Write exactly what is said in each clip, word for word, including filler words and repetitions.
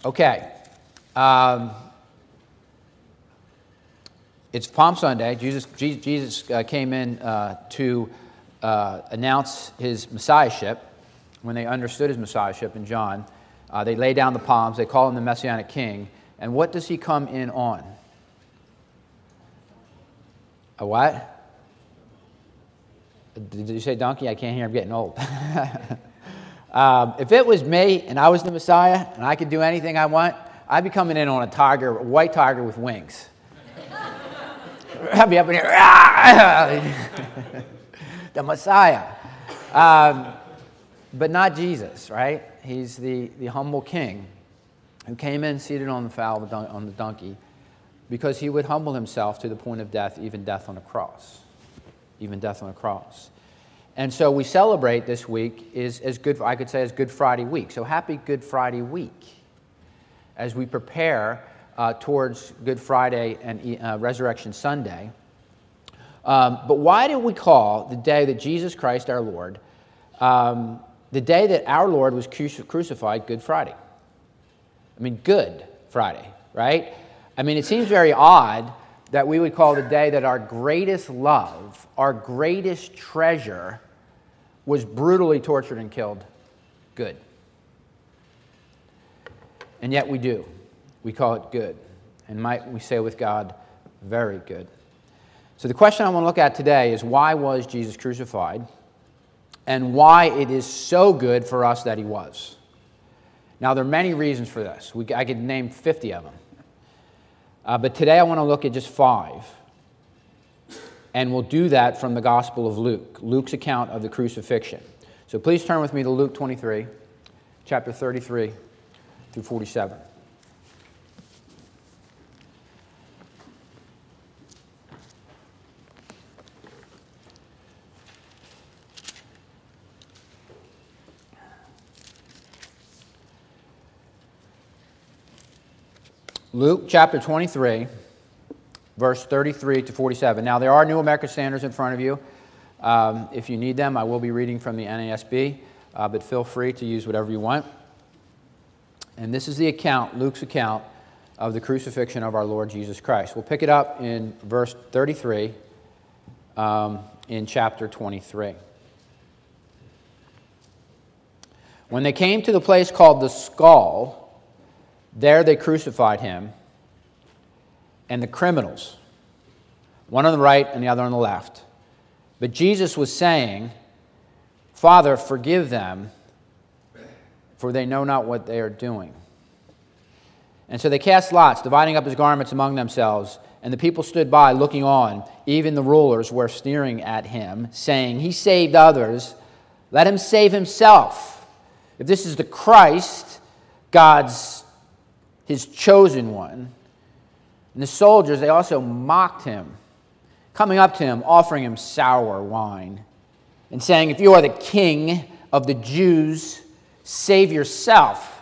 Okay. Um, it's Palm Sunday. Jesus, Jesus, Jesus uh, came in uh, to uh, announce his messiahship. When they understood his messiahship in John, uh, they lay down the palms. They call him the Messianic King. And what does he come in on? A what? Did you say donkey? I can't hear. I'm getting old. um, if it was me and I was the Messiah and I could do anything I want, I'd be coming in on a tiger, a white tiger with wings. I'd be up in here. The Messiah. Um, but not Jesus, right? He's the, the humble king who came in seated on the fowl of the don- on the donkey because he would humble himself to the point of death, even death on a cross. Even death on a cross. And so we celebrate this week is as good, I could say, as Good Friday week. So happy Good Friday week as we prepare uh, towards Good Friday and uh, Resurrection Sunday. Um, but why do we call the day that Jesus Christ our Lord, um, the day that our Lord was crucified, Good Friday? I mean, Good Friday, right? I mean, it seems very odd that we would call the day that our greatest love, our greatest treasure, was brutally tortured and killed good. And yet we do. We call it good. And might we say with God, very good. So the question I want to look at today is, why was Jesus crucified? And why it is so good for us that he was. Now, there are many reasons for this. We, I could name fifty of them. Uh, but today I want to look at just five. And we'll do that from the Gospel of Luke, Luke's account of the crucifixion. So please turn with me to Luke twenty-three, chapter thirty-three through forty-seven. Luke chapter twenty-three, verse thirty-three to forty-seven. Now, there are New American Standards in front of you. Um, if you need them, I will be reading from the N A S B, uh, but feel free to use whatever you want. And this is the account, Luke's account, of the crucifixion of our Lord Jesus Christ. We'll pick it up in verse thirty-three um, in chapter twenty-three. When they came to the place called the Skull, there they crucified him and the criminals, one on the right and the other on the left. But Jesus was saying, Father, forgive them, for they know not what they are doing. And so they cast lots, dividing up his garments among themselves. And the people stood by, looking on. Even the rulers were sneering at him, saying, He saved others, let him save himself. If this is the Christ, God's his chosen one. And the soldiers, they also mocked him, coming up to him, offering him sour wine, and saying, If you are the king of the Jews, save yourself.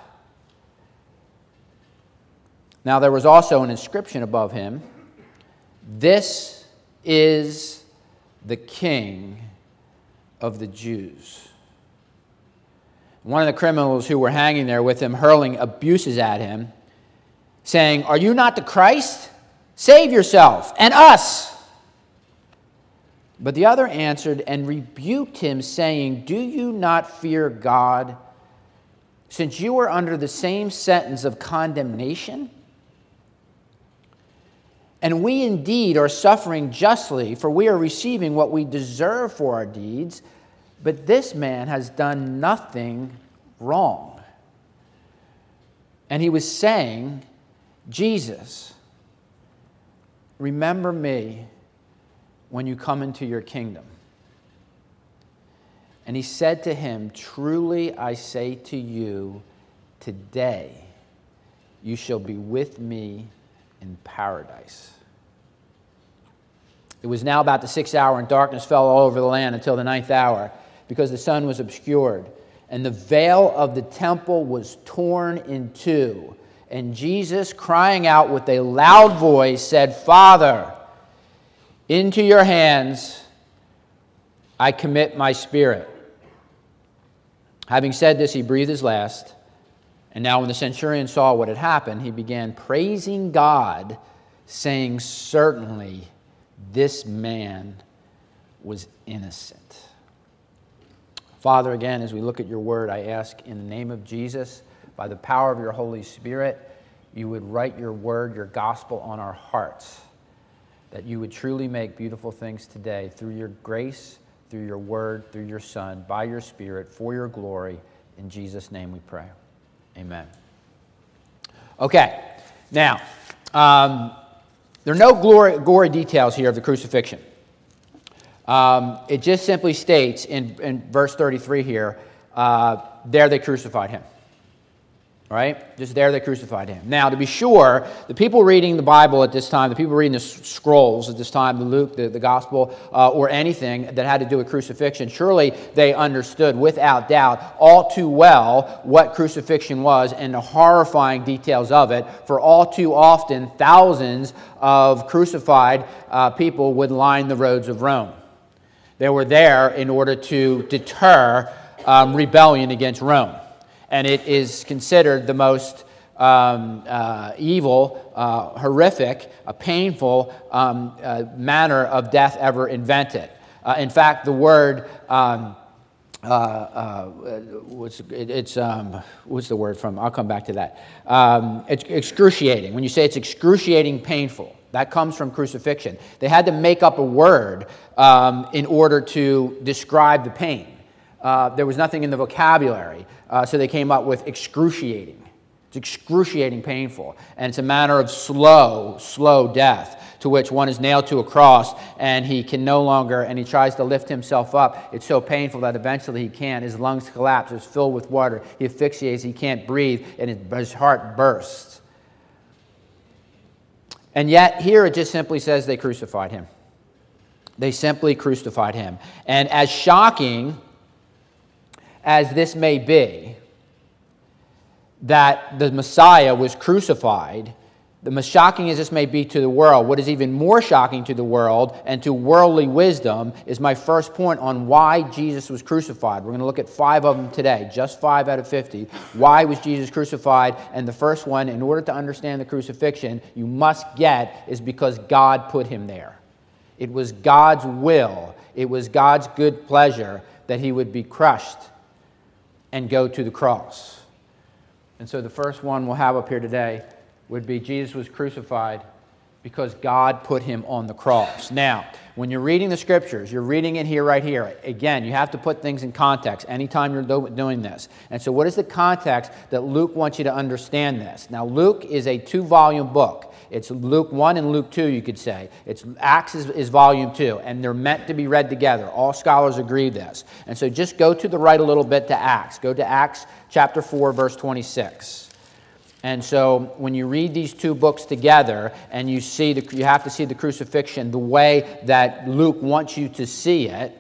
Now there was also an inscription above him, This is the King of the Jews. One of the criminals who were hanging there with him, hurling abuses at him, saying, Are you not the Christ? Save yourself and us. But the other answered and rebuked him, saying, Do you not fear God, since you are under the same sentence of condemnation? And we indeed are suffering justly, for we are receiving what we deserve for our deeds, but this man has done nothing wrong. And he was saying, Jesus, remember me when you come into your kingdom. And he said to him, Truly I say to you, today you shall be with me in paradise. It was now about the sixth hour, and darkness fell all over the land until the ninth hour, because the sun was obscured. And the veil of the temple was torn in two. And Jesus, crying out with a loud voice, said, Father, into your hands I commit my spirit. Having said this, he breathed his last, And now when the centurion saw what had happened, he began praising God, saying, certainly this man was innocent. Father, again, as we look at your word, I ask in the name of Jesus, by the power of your Holy Spirit, you would write your word, your gospel on our hearts, that you would truly make beautiful things today through your grace, through your word, through your Son, by your Spirit, for your glory. In Jesus' name we pray. Amen. Okay, now, um, there are no glory, gory details here of the crucifixion. Um, it just simply states in, in verse thirty-three here, uh, there they crucified him. Right? Just there they crucified him. Now, to be sure, the people reading the Bible at this time, the people reading the scrolls at this time, the Luke, the, the Gospel, uh, or anything that had to do with crucifixion, surely they understood without doubt all too well what crucifixion was and the horrifying details of it. For all too often, thousands of crucified uh, people would line the roads of Rome. They were there in order to deter um, rebellion against Rome. And it is considered the most um, uh, evil, uh, horrific, uh, painful um, uh, manner of death ever invented. Uh, in fact, the word, um, uh, uh, what's, it, it's, um, what's the word from? I'll come back to that. Um, it's excruciating. When you say it's excruciating painful, that comes from crucifixion. They had to make up a word um, in order to describe the pain. Uh, there was nothing in the vocabulary, uh, so they came up with excruciating. It's excruciating painful, and it's a manner of slow, slow death to which one is nailed to a cross, and he can no longer, and he tries to lift himself up. It's so painful that eventually he can't. His lungs collapse. It's filled with water. He asphyxiates. He can't breathe, and his heart bursts. And yet, here it just simply says they crucified him. They simply crucified him. And as shocking as this may be, that the Messiah was crucified, the most shocking as this may be to the world, what is even more shocking to the world and to worldly wisdom is my first point on why Jesus was crucified. We're going to look at five of them today, just five out of fifty. Why was Jesus crucified? And the first one, in order to understand the crucifixion, you must get is because God put him there. It was God's will, it was God's good pleasure that he would be crushed and go to the cross. And so the first one we'll have up here today would be Jesus was crucified because God put him on the cross. Now, when you're reading the scriptures, you're reading it here, right here. Again, you have to put things in context anytime you're do- doing this. And so what is the context that Luke wants you to understand this? Now, Luke is a two-volume book. It's Luke one and Luke two, you could say. It's Acts is, is volume two, and they're meant to be read together. All scholars agree this. And so just go to the right a little bit to Acts. Go to Acts chapter four, verse twenty-six. And so when you read these two books together and you see the, you have to see the crucifixion the way that Luke wants you to see it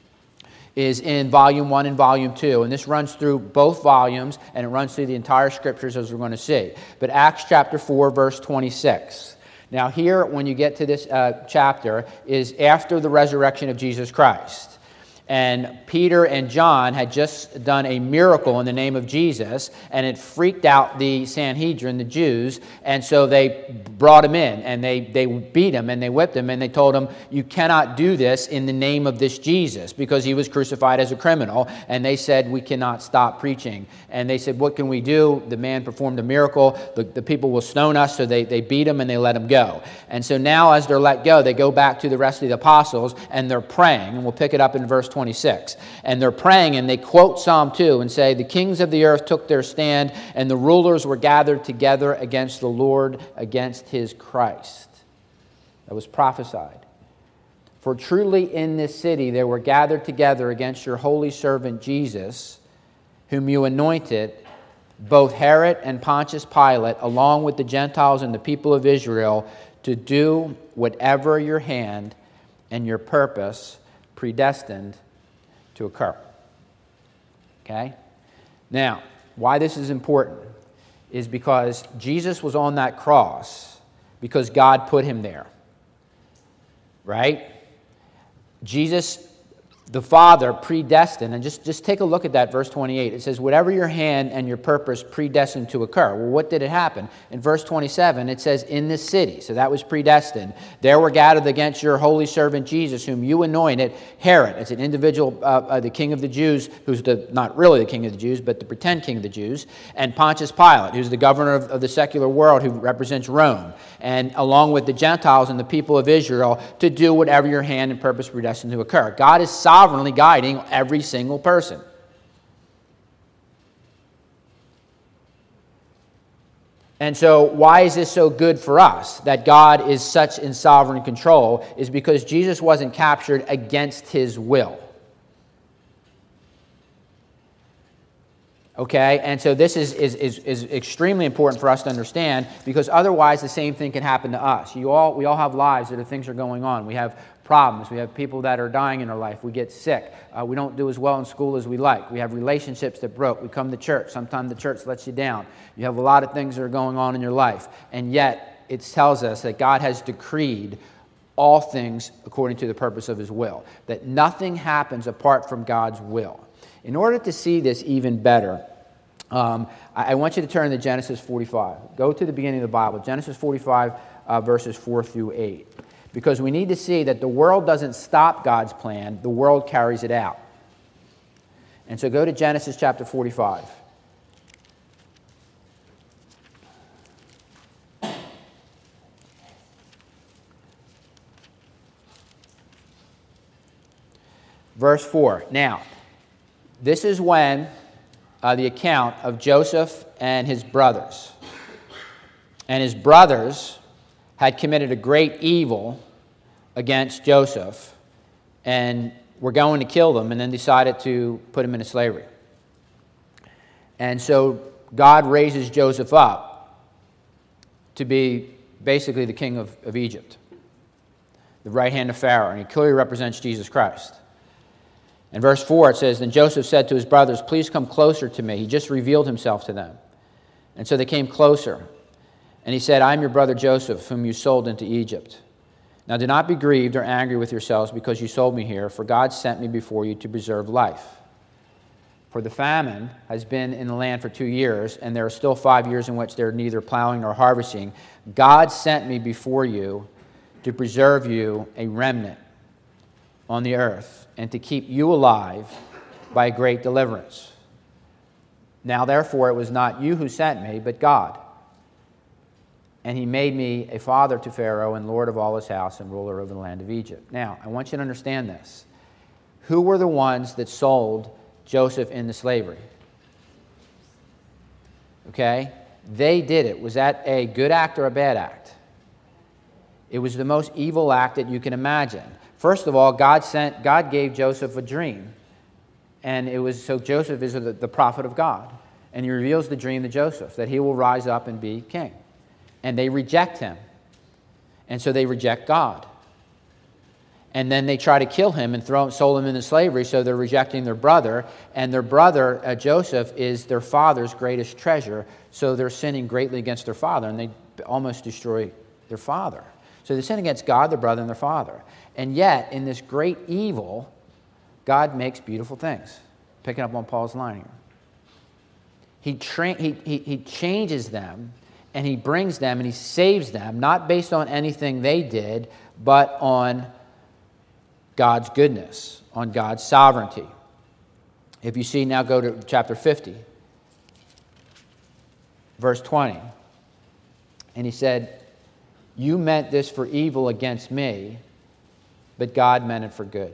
is in volume one and volume two. And this runs through both volumes and it runs through the entire scriptures as we're going to see. But Acts chapter four, verse twenty-six. Now here, when you get to this uh, chapter, is after the resurrection of Jesus Christ. And Peter and John had just done a miracle in the name of Jesus, and it freaked out the Sanhedrin, the Jews, and so they brought him in, and they, they beat him, and they whipped him, and they told him, you cannot do this in the name of this Jesus, because he was crucified as a criminal, and they said, we cannot stop preaching. And they said, what can we do? The man performed a miracle. The, the people will stone us, so they, they beat him, and they let him go. And so now, as they're let go, they go back to the rest of the apostles, and they're praying, and we'll pick it up in verse twenty-six. And they're praying, and they quote Psalm two and say, the kings of the earth took their stand, and the rulers were gathered together against the Lord, against his Christ. That was prophesied. For truly in this city there were gathered together against your holy servant Jesus, whom you anointed, both Herod and Pontius Pilate, along with the Gentiles and the people of Israel, to do whatever your hand and your purpose predestined to occur. Okay? Now, why this is important is because Jesus was on that cross because God put him there. Right? Jesus, the Father predestined, and just, just take a look at that, verse twenty-eight. It says, whatever your hand and your purpose predestined to occur. Well, what did it happen? In verse twenty-seven, it says, in this city. So that was predestined. There were gathered against your holy servant Jesus, whom you anointed, Herod. It's an individual, uh, uh, the king of the Jews, who's the not really the king of the Jews, but the pretend king of the Jews, and Pontius Pilate, who's the governor of, of the secular world, who represents Rome, and along with the Gentiles and the people of Israel, to do whatever your hand and purpose predestined to occur. God is sovereign. Sovereignly guiding every single person. And so why is this so good for us, that God is such in sovereign control, is because Jesus wasn't captured against his will. Okay, and so this is, is, is, is extremely important for us to understand, because otherwise the same thing can happen to us. You all, we all have lives that are, things are going on. We have problems. We have people that are dying in our life. We get sick. Uh, we don't do as well in school as we like. We have relationships that broke. We come to church. Sometimes the church lets you down. You have a lot of things that are going on in your life. And yet it tells us that God has decreed all things according to the purpose of his will, that nothing happens apart from God's will. In order to see this even better, um, I, I want you to turn to Genesis forty-five. Go to the beginning of the Bible, Genesis forty-five, uh, verses four through eight. Because we need to see that the world doesn't stop God's plan, the world carries it out. And so go to Genesis chapter forty-five. Verse four. Now, this is when uh, the account of Joseph and his brothers. And his brothers had committed a great evil against Joseph and were going to kill them, and then decided to put him into slavery. And so God raises Joseph up to be basically the king of, of Egypt, the right hand of Pharaoh, and he clearly represents Jesus Christ. In verse four it says, then Joseph said to his brothers, please come closer to me. He just revealed himself to them. And so they came closer. And he said, I am your brother Joseph, whom you sold into Egypt. Now do not be grieved or angry with yourselves because you sold me here, for God sent me before you to preserve life. For the famine has been in the land for two years, and there are still five years in which they're neither plowing nor harvesting. God sent me before you to preserve you a remnant on the earth, and to keep you alive by a great deliverance. Now therefore it was not you who sent me, but God. And he made me a father to Pharaoh and lord of all his house and ruler over the land of Egypt. Now, I want you to understand this. Who were the ones that sold Joseph into slavery? Okay? They did it. Was that a good act or a bad act? It was the most evil act that you can imagine. First of all, God sent, God gave Joseph a dream. And it was, so Joseph is the, the prophet of God. And he reveals the dream to Joseph, that he will rise up and be king. And they reject him. And so they reject God. And then they try to kill him and throw, sold him into slavery, so they're rejecting their brother. And their brother, uh, Joseph, is their father's greatest treasure, so they're sinning greatly against their father, and they almost destroy their father. So they sin against God, their brother, and their father. And yet, in this great evil, God makes beautiful things. Picking up on Paul's line here. He, tra- he, he, he changes them, and he brings them and he saves them, not based on anything they did, but on God's goodness, on God's sovereignty. If you see, now go to chapter fifty, verse twenty. And he said, you meant this for evil against me, but God meant it for good,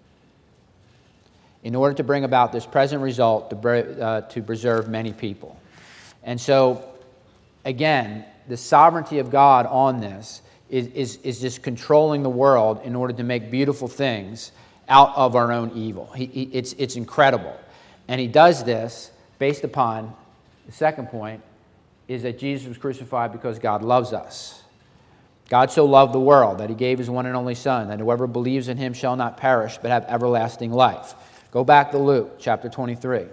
in order to bring about this present result to, uh, to preserve many people. And so, again, the sovereignty of God on this is, is, is just controlling the world in order to make beautiful things out of our own evil. He, he, it's, it's incredible. And he does this based upon, the second point, is that Jesus was crucified because God loves us. God so loved the world that he gave his one and only Son, that whoever believes in him shall not perish, but have everlasting life. Go back to Luke chapter twenty-three.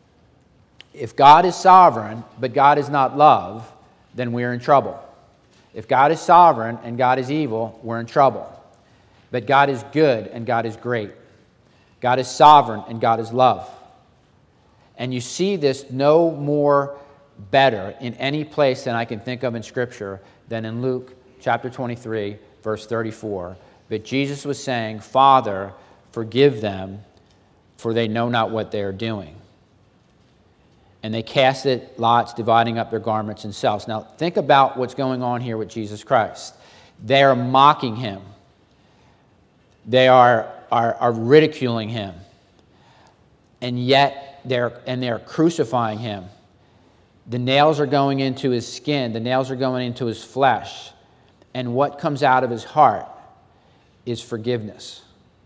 If God is sovereign, but God is not love, then we're in trouble. If God is sovereign and God is evil, we're in trouble. But God is good and God is great. God is sovereign and God is love. And you see this no more better in any place than I can think of in Scripture than in Luke chapter twenty-three, verse thirty-four. But Jesus was saying, Father, forgive them, for they know not what they are doing. And they casted lots, dividing up their garments themselves. Now, think about what's going on here with Jesus Christ. They are mocking him. They are, are, are ridiculing him. And yet, they're, and they're crucifying him. The nails are going into his skin. The nails are going into his flesh. And what comes out of his heart is forgiveness.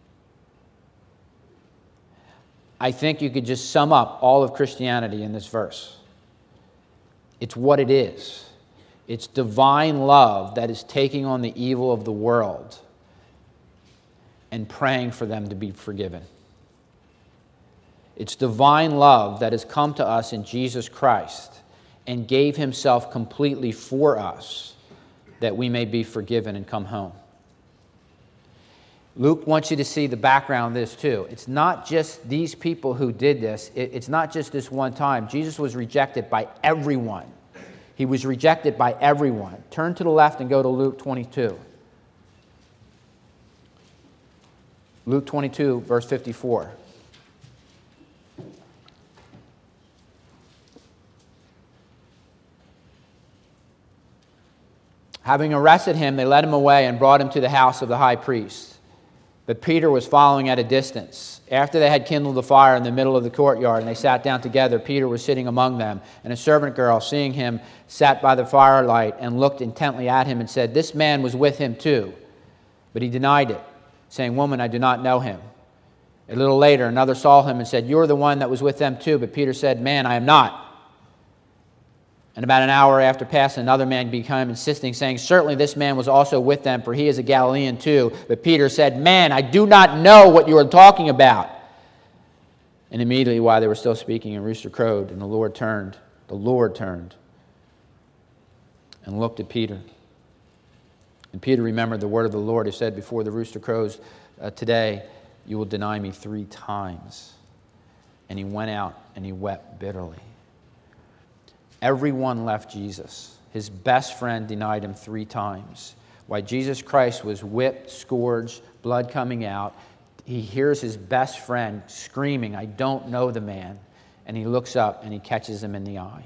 I think you could just sum up all of Christianity in this verse. It's what it is. It's divine love that is taking on the evil of the world and praying for them to be forgiven. It's divine love that has come to us in Jesus Christ and gave himself completely for us that we may be forgiven and come home. Luke wants you to see the background of this too. It's not just these people who did this. It's not just this one time. Jesus was rejected by everyone. He was rejected by everyone. Turn to the left and go to Luke twenty-two. Luke twenty-two, verse fifty-four. Having arrested him, they led him away and brought him to the house of the high priest. But Peter was following at a distance. After they had kindled a fire in the middle of the courtyard and they sat down together, Peter was sitting among them. And a servant girl, seeing him, sat by the firelight and looked intently at him and said, "This man was with him too." But he denied it, saying, "Woman, I do not know him." A little later, another saw him and said, "You are the one that was with them too." But Peter said, "Man, I am not." And about an hour after passing, another man became insisting, saying, "Certainly this man was also with them, for he is a Galilean too." But Peter said, "Man, I do not know what you are talking about." And immediately while they were still speaking, a rooster crowed, and the Lord turned, the Lord turned and looked at Peter. And Peter remembered the word of the Lord who said, "Before the rooster crows uh, today, you will deny me three times." And he went out and he wept bitterly. Everyone left Jesus. His best friend denied him three times. While Jesus Christ was whipped, scourged, blood coming out, he hears his best friend screaming, "I don't know the man." And he looks up and he catches him in the eye.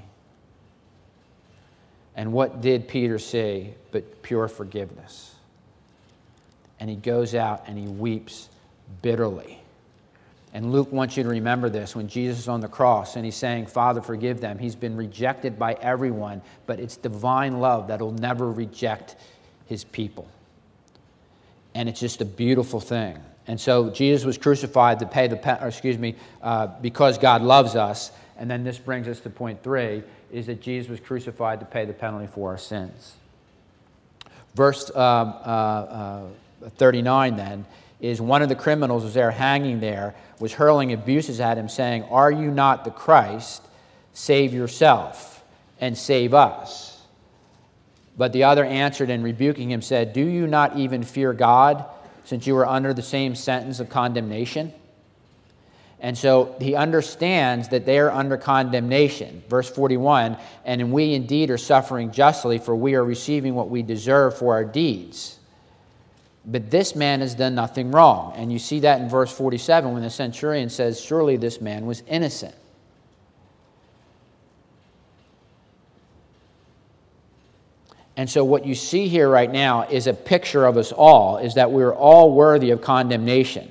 And what did Peter see but pure forgiveness? And he goes out and he weeps bitterly. And Luke wants you to remember this when Jesus is on the cross and he's saying, "Father, forgive them." He's been rejected by everyone, but it's divine love that will never reject his people. And it's just a beautiful thing. And so Jesus was crucified to pay the, pe- or excuse me, uh, because God loves us. And then this brings us to point three, is that Jesus was crucified to pay the penalty for our sins. Verse uh, uh, uh, thirty-nine then, is one of the criminals was there hanging there, was hurling abuses at him, saying, "Are you not the Christ? Save yourself and save us." But the other answered and rebuking him said, "Do you not even fear God, since you are under the same sentence of condemnation?" And so he understands that they are under condemnation. Verse forty-one, "And we indeed are suffering justly, for we are receiving what we deserve for our deeds. But this man has done nothing wrong." And you see that in verse forty-seven when the centurion says, "Surely this man was innocent." And so what you see here right now is a picture of us all, is that we're all worthy of condemnation.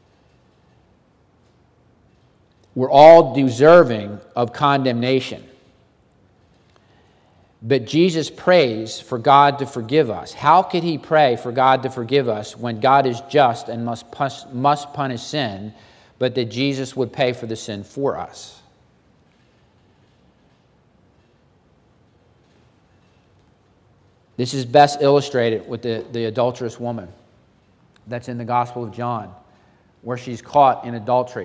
We're all deserving of condemnation. But Jesus prays for God to forgive us. How could he pray for God to forgive us when God is just and must pus- must punish sin, but that Jesus would pay for the sin for us? This is best illustrated with the, the adulterous woman that's in the Gospel of John, where she's caught in adultery.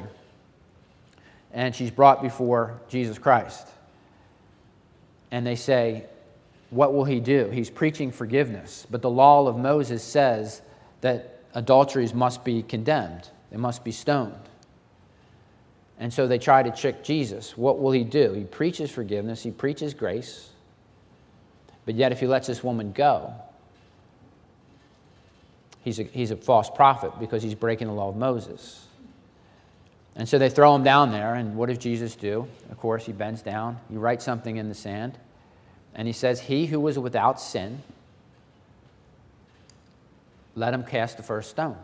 And she's brought before Jesus Christ. And they say, what will he do? He's preaching forgiveness. But the law of Moses says that adulteries must be condemned. They must be stoned. And so they try to trick Jesus. What will he do? He preaches forgiveness. He preaches grace. But yet if he lets this woman go, he's a, he's a false prophet because he's breaking the law of Moses. And so they throw him down there, and what does Jesus do? Of course, he bends down. He writes something in the sand, and he says, "He who was without sin, let him cast the first stone."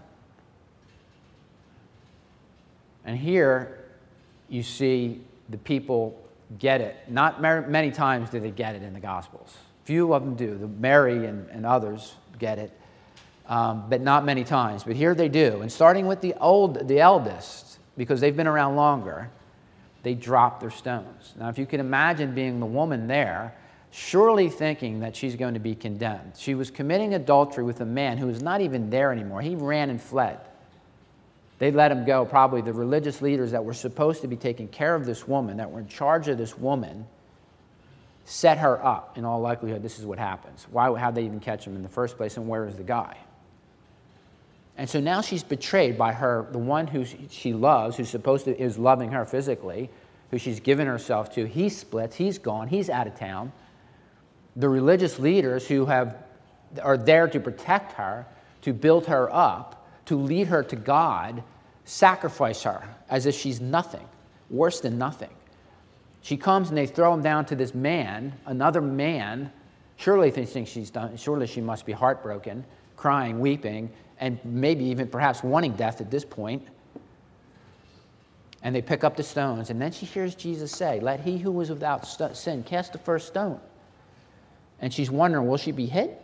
And here you see the people get it. Not many times do they get it in the Gospels. Few of them do. The Mary and, and others get it, um, but not many times. But here they do. And starting with the old, the eldest, because they've been around longer, they drop their stones. Now, if you can imagine being the woman there, surely thinking that she's going to be condemned. She was committing adultery with a man who was not even there anymore. He ran and fled. They let him go. Probably the religious leaders that were supposed to be taking care of this woman, that were in charge of this woman, set her up. In all likelihood, this is what happens. Why? How'd they even catch him in the first place, and where is the guy? And so now she's betrayed by her, the one who she loves, who's supposed to is loving her physically, who she's given herself to. He splits. He's gone. He's out of town. The religious leaders who have are there to protect her, to build her up, to lead her to God, sacrifice her as if she's nothing, worse than nothing. She comes and they throw him down to this man, another man. Surely they think she's done. Surely she must be heartbroken, crying, weeping, and maybe even perhaps wanting death at this point. And they pick up the stones, and then she hears Jesus say, "Let he who was without st- sin cast the first stone." And she's wondering, will she be hit?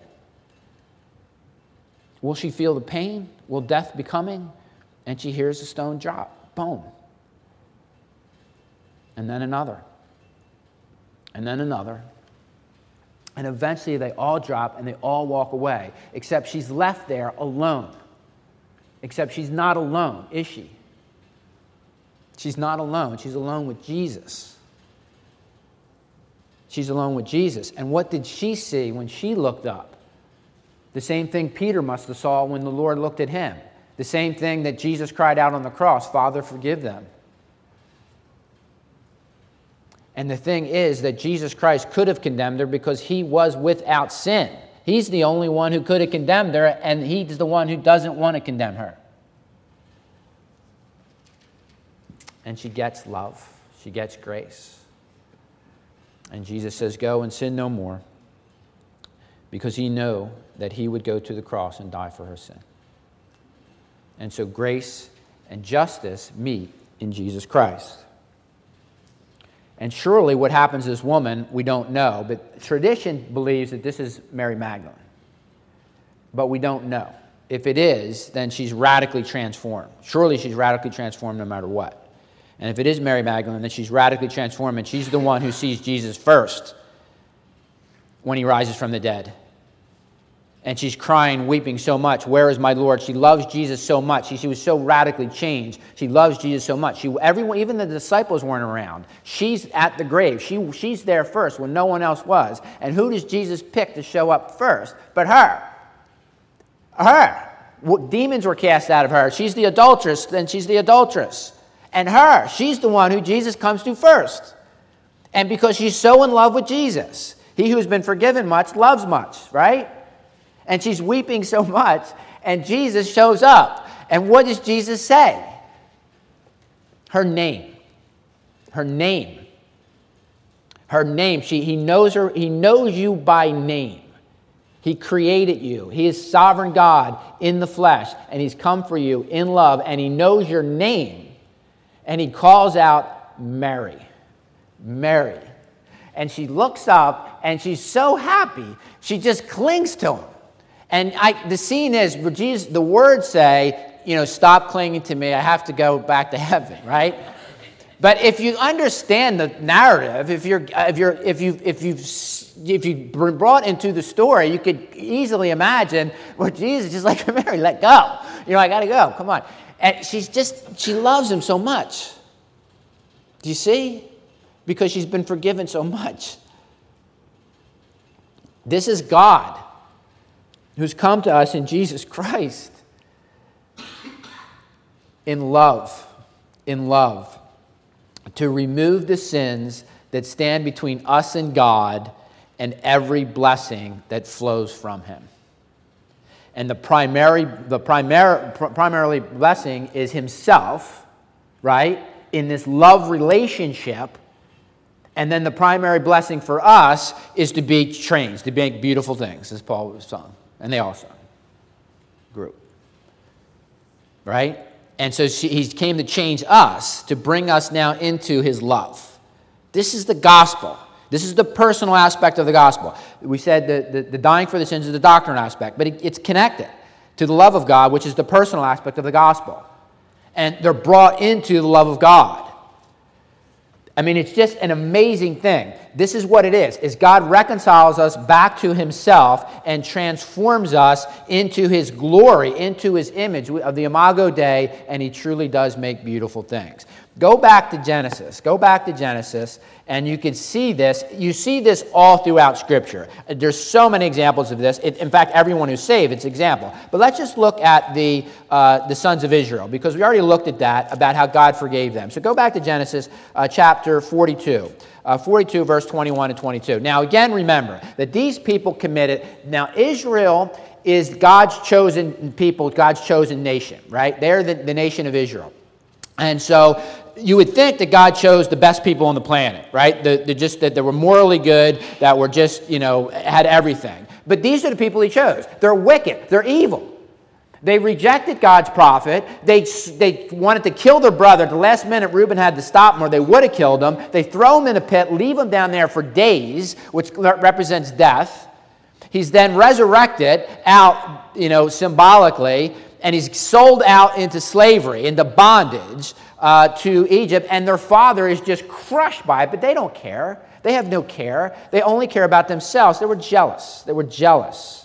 Will she feel the pain? Will death be coming? And she hears the stone drop. Boom. And then another. And then another. And eventually they all drop and they all walk away, except she's left there alone. Except she's not alone, is she? She's not alone. She's alone with Jesus. She's alone with Jesus. And what did she see when she looked up? The same thing Peter must have saw when the Lord looked at him. The same thing that Jesus cried out on the cross, "Father, forgive them." And the thing is that Jesus Christ could have condemned her because he was without sin. He's the only one who could have condemned her, and he's the one who doesn't want to condemn her. And she gets love. She gets grace. And Jesus says, "Go and sin no more," because he knew that he would go to the cross and die for her sin. And so grace and justice meet in Jesus Christ. And surely what happens to this woman, we don't know. But tradition believes that this is Mary Magdalene. But we don't know. If it is, then she's radically transformed. Surely she's radically transformed no matter what. And if it is Mary Magdalene, then she's radically transformed, and she's the one who sees Jesus first when he rises from the dead. And she's crying, weeping so much. "Where is my Lord?" She loves Jesus so much. She, she was so radically changed. She loves Jesus so much. She, everyone, even the disciples weren't around. She's at the grave. She, she's there first when no one else was. And who does Jesus pick to show up first? But her. Her. Demons were cast out of her. She's the adulteress, then she's the adulteress. And her. She's the one who Jesus comes to first. And because she's so in love with Jesus. He who's been forgiven much loves much, right? And she's weeping so much, and Jesus shows up. And what does Jesus say? Her name. Her name. Her name. She, he knows her. He knows you by name. He created you. He is sovereign God in the flesh, and he's come for you in love, and he knows your name. And he calls out, "Mary, Mary." And she looks up, and she's so happy, she just clings to him. And I, the scene is, where Jesus, the words say, you know, "Stop clinging to me. I have to go back to heaven," right? But if you understand the narrative, if you're, if you're, if you, if you've, if you've been brought into the story, you could easily imagine where Jesus is just like, "Mary, let go. You know, I got to go. Come on." And she's just, she loves him so much. Do you see? Because she's been forgiven so much. This is God who's come to us in Jesus Christ in love, in love, to remove the sins that stand between us and God and every blessing that flows from him. And the primary, the primary, primarily blessing is himself, right, in this love relationship. And then the primary blessing for us is to be changed, to make beautiful things, as Paul was sung. And they all sung. Group. Right? And so she, he came to change us, to bring us now into his love. This is the gospel. This is the personal aspect of the gospel. We said that the, the dying for the sins is the doctrinal aspect, but it, it's connected to the love of God, which is the personal aspect of the gospel. And they're brought into the love of God. I mean, it's just an amazing thing. This is what it is, is God reconciles us back to himself and transforms us into his glory, into his image of the Imago Dei, and he truly does make beautiful things. Go back to Genesis. Go back to Genesis, and you can see this. You see this all throughout Scripture. There's so many examples of this. It, in fact, everyone who's saved, it's an example. But let's just look at the, uh, the sons of Israel, because we already looked at that, about how God forgave them. So go back to Genesis uh, chapter forty-two. Uh, forty-two, verse twenty-one and twenty-two. Now, again, remember that these people committed. Now, Israel is God's chosen people, God's chosen nation, right? They're the, the nation of Israel. And so you would think that God chose the best people on the planet, right? The, the just that they were morally good, that were just, you know, had everything. But these are the people he chose. They're wicked. They're evil. They rejected God's prophet. They, they wanted to kill their brother. At the last minute, Reuben had to stop them or they would have killed him. They throw him in a pit, leave him down there for days, which represents death. He's then resurrected out, you know, symbolically, and he's sold out into slavery, into bondage uh, to Egypt, and their father is just crushed by it, but they don't care. They have no care. They only care about themselves. They were jealous. They were jealous.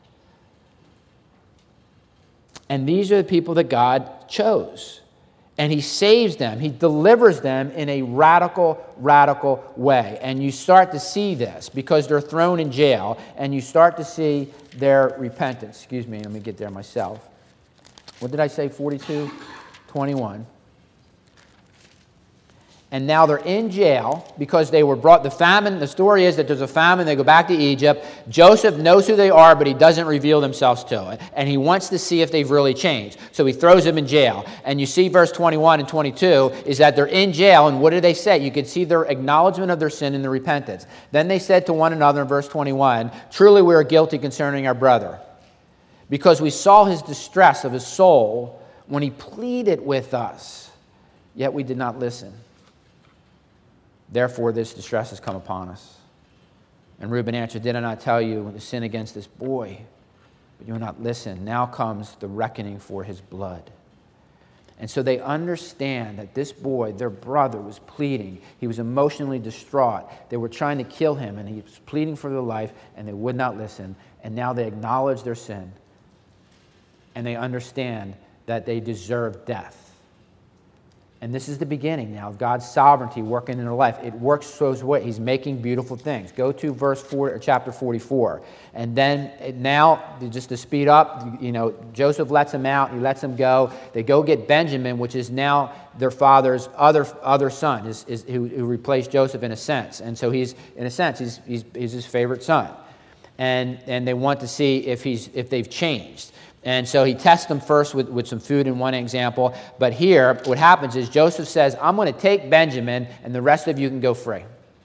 And these are the people that God chose. And he saves them. He delivers them in a radical, radical way. And you start to see this because they're thrown in jail, and you start to see their repentance. Excuse me, let me get there myself. What did I say, forty-two? twenty-one. And now they're in jail because they were brought, the famine, the story is that there's a famine, they go back to Egypt. Joseph knows who they are, but he doesn't reveal themselves to it. And he wants to see if they've really changed. So he throws them in jail. And you see verse twenty-one and twenty-two is that they're in jail, and what do they say? You can see their acknowledgement of their sin and their repentance. Then they said to one another in verse twenty-one, "Truly we are guilty concerning our brother, because we saw his distress of his soul when he pleaded with us, yet we did not listen. Therefore this distress has come upon us." And Reuben answered, "Did I not tell you to sin against this boy? But you will not listen. Now comes the reckoning for his blood." And so they understand that this boy, their brother, was pleading. He was emotionally distraught. They were trying to kill him, and he was pleading for their life, and they would not listen. And now they acknowledge their sin. And they understand that they deserve death. And this is the beginning now of God's sovereignty working in their life. It works so way. He's making beautiful things. Go to verse four, or chapter forty-four. And then now, just to speed up, you know, Joseph lets them out. He lets them go. They go get Benjamin, which is now their father's other other son, is, is, who, who replaced Joseph in a sense. And so he's, in a sense, he's, he's, he's his favorite son. And, and they want to see if, he's, if they've changed. And so he tests them first with, with some food in one example. But here, what happens is Joseph says, "I'm going to take Benjamin, and the rest of you can go free."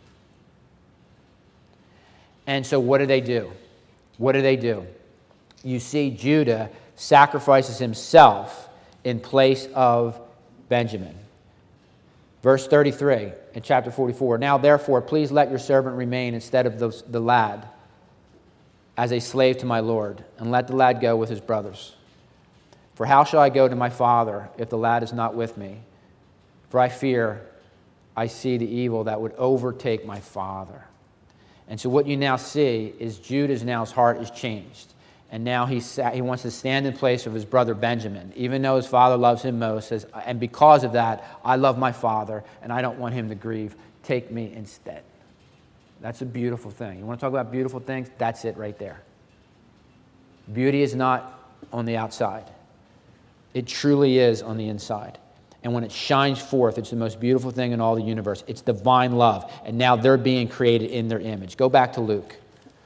And so what do they do? What do they do? You see Judah sacrifices himself in place of Benjamin. Verse thirty-three in chapter forty-four. "Now therefore, please let your servant remain instead of the, the lad, as a slave to my Lord, and let the lad go with his brothers. For how shall I go to my father if the lad is not with me? For I fear I see the evil that would overtake my father." And so what you now see is Judah's now his heart is changed. And now he, he wants to stand in place of his brother Benjamin, even though his father loves him most. Says, "And because of that, I love my father, and I don't want him to grieve. Take me instead." That's a beautiful thing. You want to talk about beautiful things? That's it right there. Beauty is not on the outside. It truly is on the inside. And when it shines forth, it's the most beautiful thing in all the universe. It's divine love. And now they're being created in their image. Go back to Luke.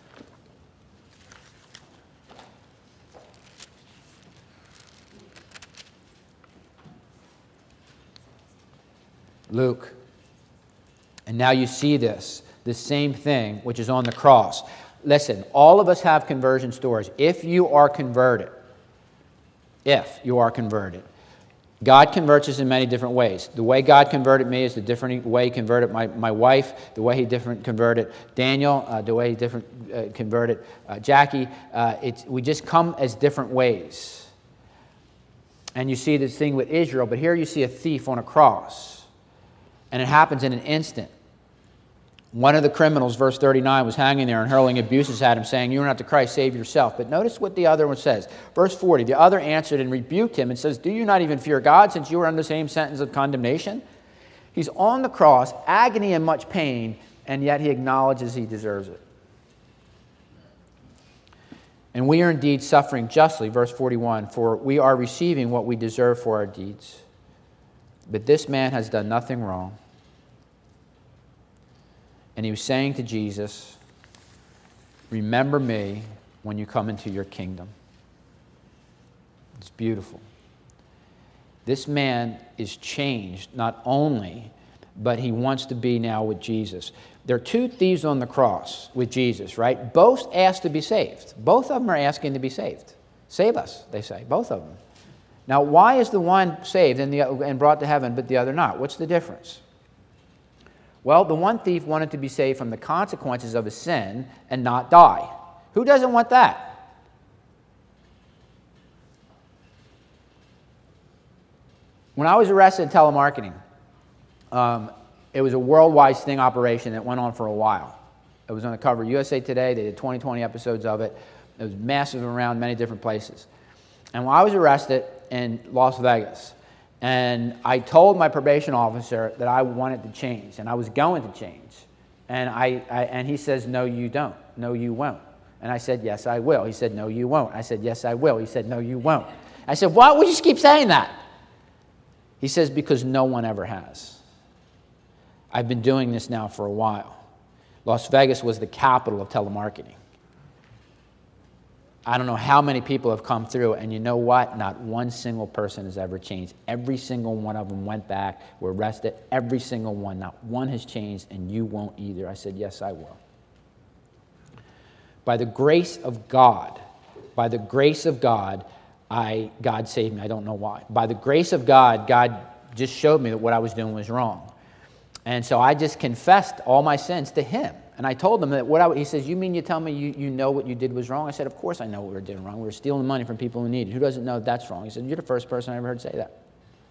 Luke. And now you see this, the same thing, which is on the cross. Listen, all of us have conversion stories. If you are converted, if you are converted, God converts us in many different ways. The way God converted me is the different way He converted my, my wife, the way He different converted Daniel, uh, the way He different uh, converted uh, Jackie. Uh, it's, we just come as different ways. And you see this thing with Israel, but here you see a thief on a cross. And it happens in an instant. One of the criminals, verse thirty-nine, was hanging there and hurling abuses at him, saying, "You are not the Christ, save yourself." But notice what the other one says. Verse forty, the other answered and rebuked him and says, "Do you not even fear God, since you are under the same sentence of condemnation?" He's on the cross, agony and much pain, and yet he acknowledges he deserves it. And we are indeed suffering justly, verse forty-one, for we are receiving what we deserve for our deeds. But this man has done nothing wrong. And he was saying to Jesus, remember me when you come into your kingdom. It's beautiful. This man is changed not only, but he wants to be now with Jesus. There are two thieves on the cross with Jesus, right? Both asked to be saved. Both of them are asking to be saved. Save us, they say, both of them. Now, why is the one saved and, the, and brought to heaven, but the other not? What's the difference? Well, the one thief wanted to be saved from the consequences of his sin and not die. Who doesn't want that? When I was arrested in telemarketing, um, it was a worldwide sting operation that went on for a while. It was on the cover of U S A Today. They did twenty, twenty episodes of it. It was massive around many different places. And when I was arrested in Las Vegas, and I told my probation officer that I wanted to change, and I was going to change. And, I, I, and he says, no, you don't. No, you won't. And I said, yes, I will. He said, no, you won't. I said, yes, I will. He said, no, you won't. I said, why would you just keep saying that? He says, because no one ever has. I've been doing this now for a while. Las Vegas was the capital of telemarketing. I don't know how many people have come through, and you know what? Not one single person has ever changed. Every single one of them went back, were arrested. Every single one. Not one has changed, and you won't either. I said, yes, I will. By the grace of God, by the grace of God, I God saved me. I don't know why. By the grace of God, God just showed me that what I was doing was wrong. And so I just confessed all my sins to Him. And I told him that what I, he says, you mean you tell me you, you know what you did was wrong? I said, of course I know what we were doing wrong. We were stealing money from people who need it. Who doesn't know that that's wrong? He said, you're the first person I ever heard say that.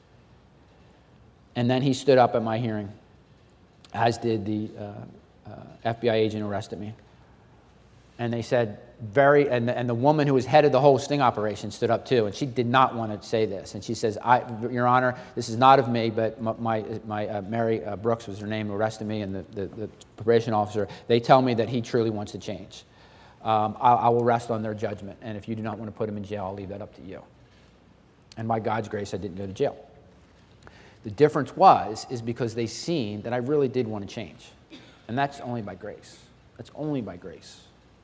And then he stood up at my hearing, as did the uh, uh, F B I agent who arrested me. And they said, very, and the, and the woman who was head of the whole sting operation stood up too, and she did not want to say this. And she says, I, Your Honor, this is not of me, but my, my uh, Mary uh, Brooks was her name, who arrested me, and the, the, the probation officer, they tell me that he truly wants to change. Um, I, I will rest on their judgment, and if you do not want to put him in jail, I'll leave that up to you. And by God's grace, I didn't go to jail. The difference was, is because they seen that I really did want to change. And that's only by grace. That's only by grace.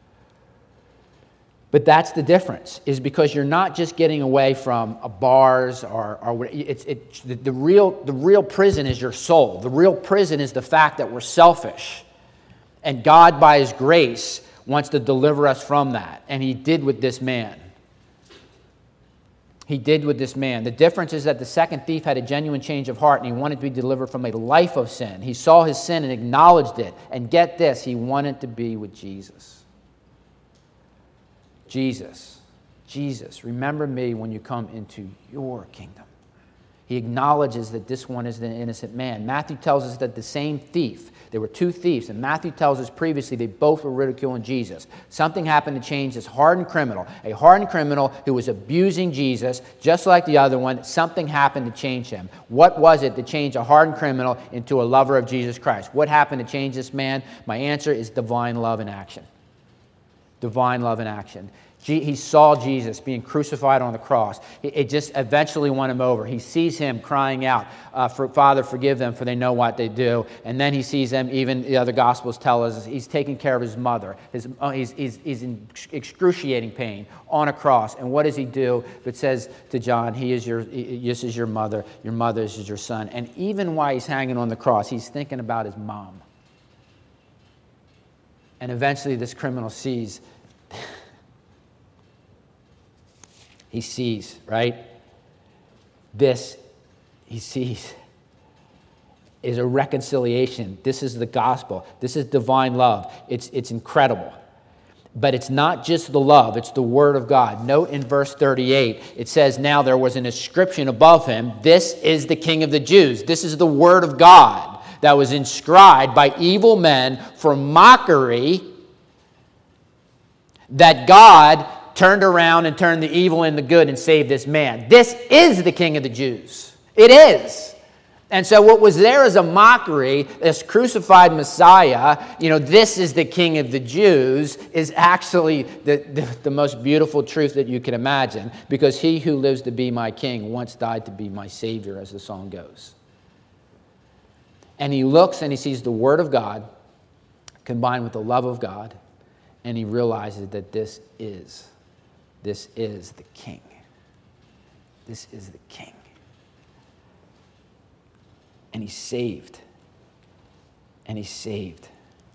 But that's the difference, is because you're not just getting away from a bars or, or it's, it, the, the, real, the real prison is your soul. The real prison is the fact that we're selfish. And God, by His grace, wants to deliver us from that. And He did with this man. He did with this man. The difference is that the second thief had a genuine change of heart, and he wanted to be delivered from a life of sin. He saw his sin and acknowledged it. And get this, he wanted to be with Jesus. Jesus, Jesus, remember me when you come into your kingdom. He acknowledges that this one is the innocent man. Matthew tells us that the same thief, there were two thieves, and Matthew tells us previously they both were ridiculing Jesus. Something happened to change this hardened criminal, a hardened criminal who was abusing Jesus, just like the other one. Something happened to change him. What was it to change a hardened criminal into a lover of Jesus Christ? What happened to change this man? My answer is divine love in action. Divine love in action. He saw Jesus being crucified on the cross. It just eventually won him over. He sees him crying out, uh, for, Father, forgive them, for they know what they do. And then he sees them, even the other Gospels tell us, he's taking care of his mother. His, uh, he's, he's, he's in excruciating pain on a cross. And what does he do? It says to John, he is your, this is your mother, your mother is your son. And even while he's hanging on the cross, he's thinking about his mom. And eventually this criminal sees He sees, right? This, he sees, is a reconciliation. This is the gospel. This is divine love. It's, it's incredible. But it's not just the love, it's the word of God. Note in verse thirty-eight, it says, now there was an inscription above him, this is the King of the Jews. This is the word of God that was inscribed by evil men for mockery, that God turned around and turned the evil into good and saved this man. This is the King of the Jews. It is. And so what was there as a mockery, this crucified Messiah, you know, this is the King of the Jews, is actually the, the, the most beautiful truth that you can imagine, because he who lives to be my king once died to be my Savior, as the song goes. And he looks and he sees the Word of God combined with the love of God, and he realizes that this is This is the King. This is the King. And he's saved. And he's saved.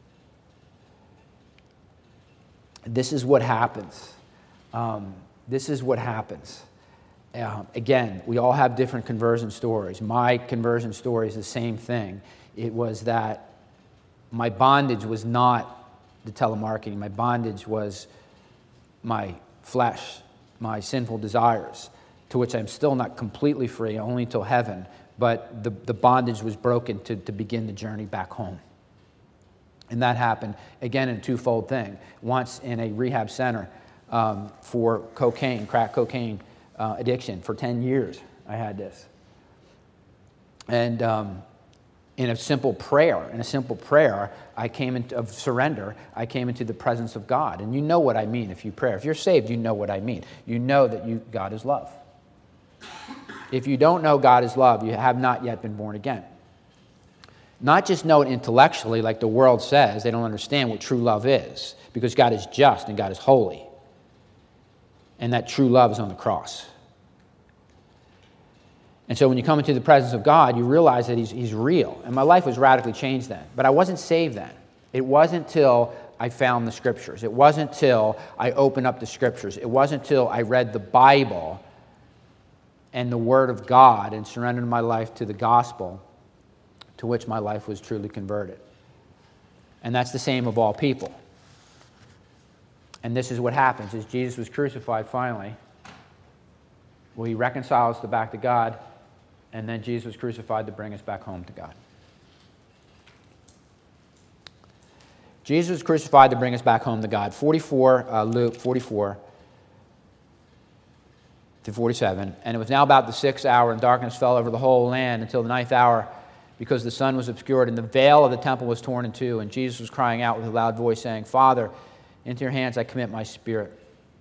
This is what happens. Um, this is what happens. Uh, again, we all have different conversion stories. My conversion story is the same thing. It was that my bondage was not the telemarketing. My bondage was my flesh, my sinful desires, to which I'm still not completely free, only till heaven, but the, the bondage was broken to, to begin the journey back home. And that happened, again, in a twofold thing. Once in a rehab center um, for cocaine, crack cocaine uh, addiction. For ten years, I had this. And um, in a simple prayer, in a simple prayer, I came into of surrender. I came into the presence of God, and you know what I mean. If you pray, if you're saved, you know what I mean. You know that you God is love. If you don't know God is love, you have not yet been born again. Not just know it intellectually, like the world says. They don't understand what true love is, because God is just and God is holy, and that true love is on the cross. And so when you come into the presence of God, you realize that he's, he's real. And my life was radically changed then. But I wasn't saved then. It wasn't till I found the Scriptures. It wasn't till I opened up the Scriptures. It wasn't till I read the Bible and the Word of God and surrendered my life to the gospel, to which my life was truly converted. And that's the same of all people. And this is what happens. As Jesus was crucified finally, well, he reconciles us back to God. And then Jesus was crucified to bring us back home to God. Jesus was crucified to bring us back home to God. forty-four, uh, Luke forty-four to forty-seven. And it was now about the sixth hour, and darkness fell over the whole land until the ninth hour, because the sun was obscured, and the veil of the temple was torn in two. And Jesus was crying out with a loud voice, saying, Father, into your hands I commit my spirit.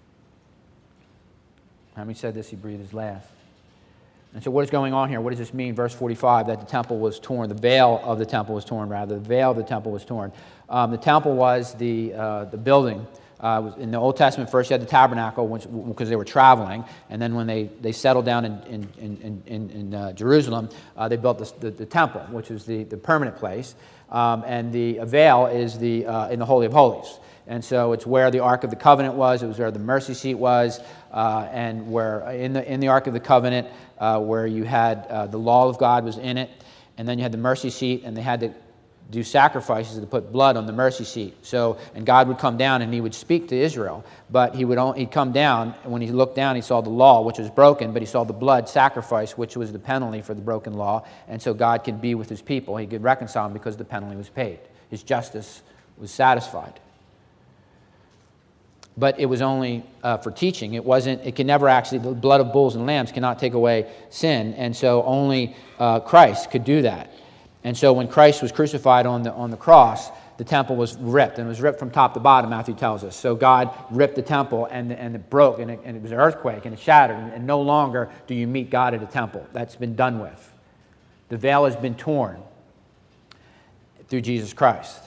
How many said this? He breathed his last. And so what is going on here? What does this mean? Verse forty-five, that the temple was torn. The veil of the temple was torn, rather. The veil of the temple was torn. Um, the temple was the, uh, the building. Uh, was in the Old Testament, first you had the tabernacle, which, because they were traveling. And then when they, they settled down in, in, in, in, in uh, Jerusalem, uh, they built the, the, the temple, which is the, the permanent place. Um, and the veil is the uh, in the Holy of Holies. And so it's where the Ark of the Covenant was. It was where the mercy seat was, uh, and where in the in the Ark of the Covenant, uh, where you had uh, the law of God was in it, and then you had the mercy seat, and they had to do sacrifices to put blood on the mercy seat. So, and God would come down and he would speak to Israel, but he would only, he'd come down, and when he looked down, he saw the law, which was broken, but he saw the blood sacrifice, which was the penalty for the broken law, and so God could be with his people. He could reconcile them because the penalty was paid. His justice was satisfied. But it was only uh, for teaching. It wasn't, it can never actually, the blood of bulls and lambs cannot take away sin, and so only uh, Christ could do that. And so when Christ was crucified on the, on the cross, the temple was ripped, and it was ripped from top to bottom, Matthew tells us. So God ripped the temple, and, and it broke, and it, and it was an earthquake, and it shattered, and, and no longer do you meet God at a temple. That's been done with. The veil has been torn through Jesus Christ.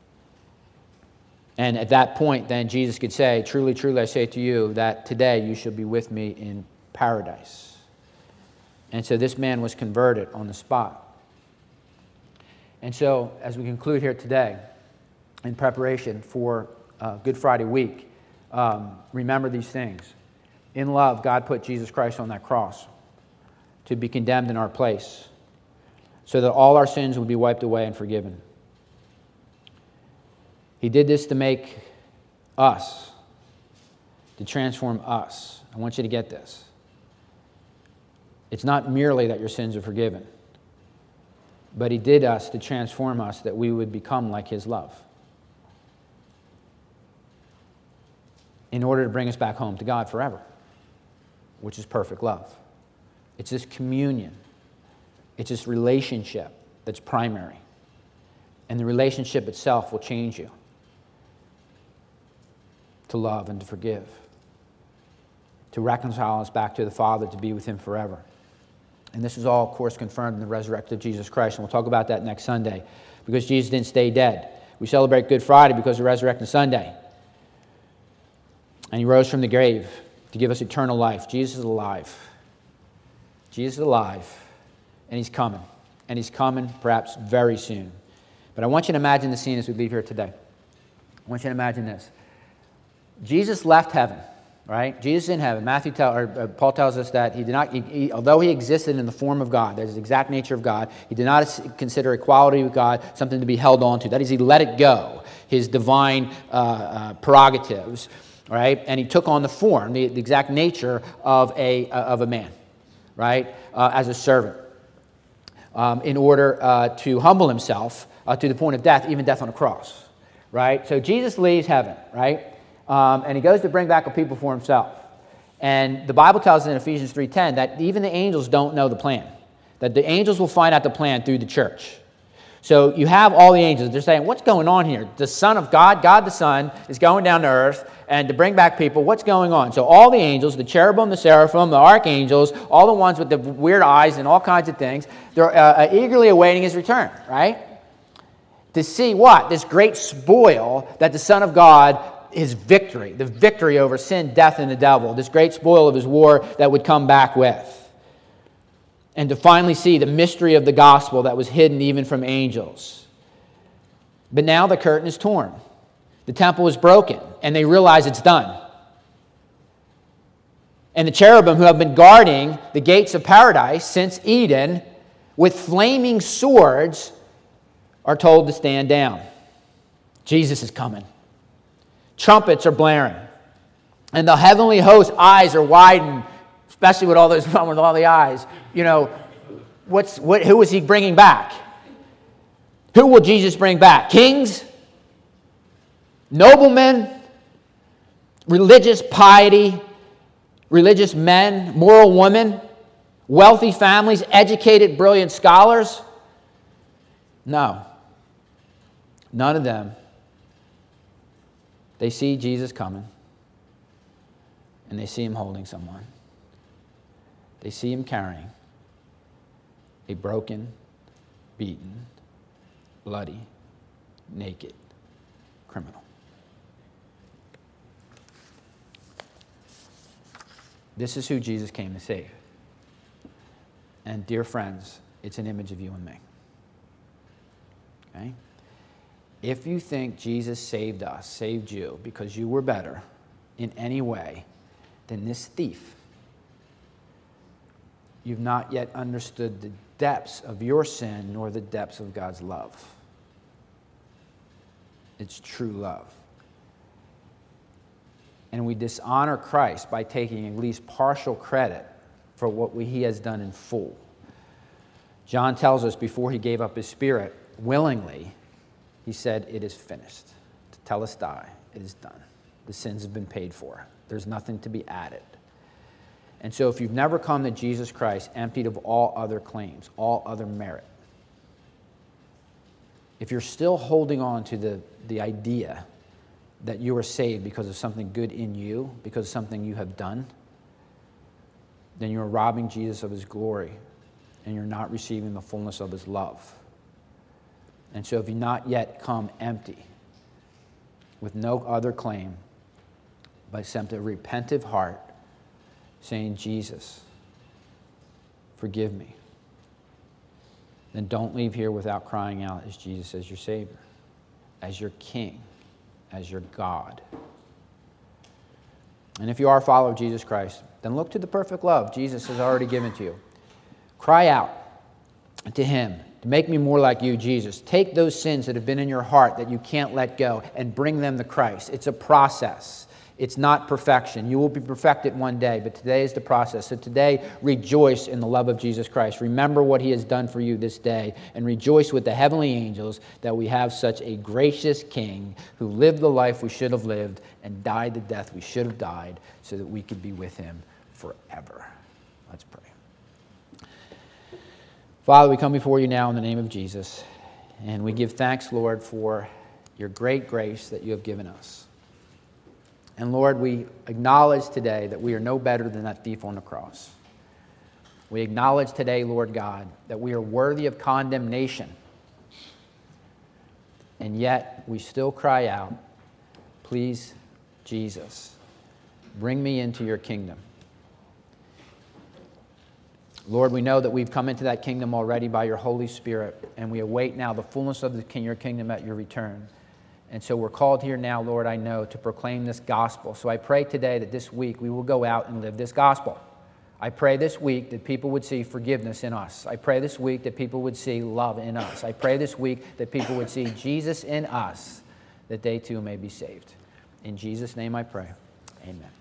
And at that point, then Jesus could say, truly, truly, I say to you that today you shall be with me in paradise. And so this man was converted on the spot. And so, as we conclude here today, in preparation for uh, Good Friday week, um, remember these things. In love, God put Jesus Christ on that cross to be condemned in our place, so that all our sins would be wiped away and forgiven. He did this to make us, to transform us. I want you to get this. It's not merely that your sins are forgiven, but he did us to transform us that we would become like his love, in order to bring us back home to God forever, which is perfect love. It's this communion. It's this relationship that's primary. And the relationship itself will change you to love and to forgive, to reconcile us back to the Father, to be with him forever. And this is all, of course, confirmed in the resurrected Jesus Christ. And we'll talk about that next Sunday, because Jesus didn't stay dead. We celebrate Good Friday because of Resurrection Sunday. And he rose from the grave to give us eternal life. Jesus is alive. Jesus is alive. And he's coming. And he's coming perhaps very soon. But I want you to imagine the scene as we leave here today. I want you to imagine this. Jesus left heaven. Right? Jesus in heaven. Matthew tell, or uh, Paul tells us that he did not, he, he, although he existed in the form of God, that is the exact nature of God, he did not consider equality with God something to be held on to. That is, he let it go, his divine uh, uh, prerogatives, right? And he took on the form, the, the exact nature of a uh, of a man, right? Uh, as a servant, um, in order uh, to humble himself uh, to the point of death, even death on a cross, right? So Jesus leaves heaven, right? Um, and he goes to bring back a people for himself. And the Bible tells us in Ephesians three ten that even the angels don't know the plan. That the angels will find out the plan through the church. So you have all the angels. They're saying, what's going on here? The Son of God, God the Son, is going down to earth and to bring back people. What's going on? So all the angels, the cherubim, the seraphim, the archangels, all the ones with the weird eyes and all kinds of things, they're uh, eagerly awaiting his return, right? To see what? This great spoil that the Son of God, his victory, the victory over sin, death, and the devil, this great spoil of his war that would come back with. And to finally see the mystery of the gospel that was hidden even from angels. But now the curtain is torn. The temple is broken, and they realize it's done. And the cherubim who have been guarding the gates of paradise since Eden with flaming swords are told to stand down. Jesus is coming. Trumpets are blaring. And the heavenly host's eyes are widened, especially with all those with all the eyes. You know, what's what who is he bringing back? Who will Jesus bring back? Kings? Noblemen? Religious piety? Religious men? Moral women? Wealthy families? Educated, brilliant scholars? No. None of them. They see Jesus coming, and they see him holding someone. They see him carrying a broken, beaten, bloody, naked criminal. This is who Jesus came to save. And dear friends, it's an image of you and me. Okay? If you think Jesus saved us, saved you, because you were better in any way than this thief, you've not yet understood the depths of your sin nor the depths of God's love. It's true love. And we dishonor Christ by taking at least partial credit for what we, he has done in full. John tells us before he gave up his spirit willingly, he said, it is finished. Tetelestai, it is done. The sins have been paid for. There's nothing to be added. And so if you've never come to Jesus Christ emptied of all other claims, all other merit, if you're still holding on to the, the idea that you are saved because of something good in you, because of something you have done, then you're robbing Jesus of his glory, and you're not receiving the fullness of his love. And so if you've not yet come empty, with no other claim, but simply a repentant heart, saying, Jesus, forgive me, then don't leave here without crying out as Jesus as your Savior, as your King, as your God. And if you are a follower of Jesus Christ, then look to the perfect love Jesus has already given to you. Cry out to him to make me more like you, Jesus. Take those sins that have been in your heart that you can't let go and bring them to Christ. It's a process. It's not perfection. You will be perfected one day, but today is the process. So today, rejoice in the love of Jesus Christ. Remember what he has done for you this day, and rejoice with the heavenly angels that we have such a gracious King who lived the life we should have lived and died the death we should have died so that we could be with him forever. Let's pray. Father, we come before you now in the name of Jesus, and we give thanks, Lord, for your great grace that you have given us. And Lord, we acknowledge today that we are no better than that thief on the cross. We acknowledge today, Lord God, that we are worthy of condemnation. And yet we still cry out, please, Jesus, bring me into your kingdom. Lord, we know that we've come into that kingdom already by your Holy Spirit, and we await now the fullness of the king, your kingdom at your return. And so we're called here now, Lord, I know, to proclaim this gospel. So I pray today that this week we will go out and live this gospel. I pray this week that people would see forgiveness in us. I pray this week that people would see love in us. I pray this week that people would see Jesus in us, that they too may be saved. In Jesus' name I pray. Amen.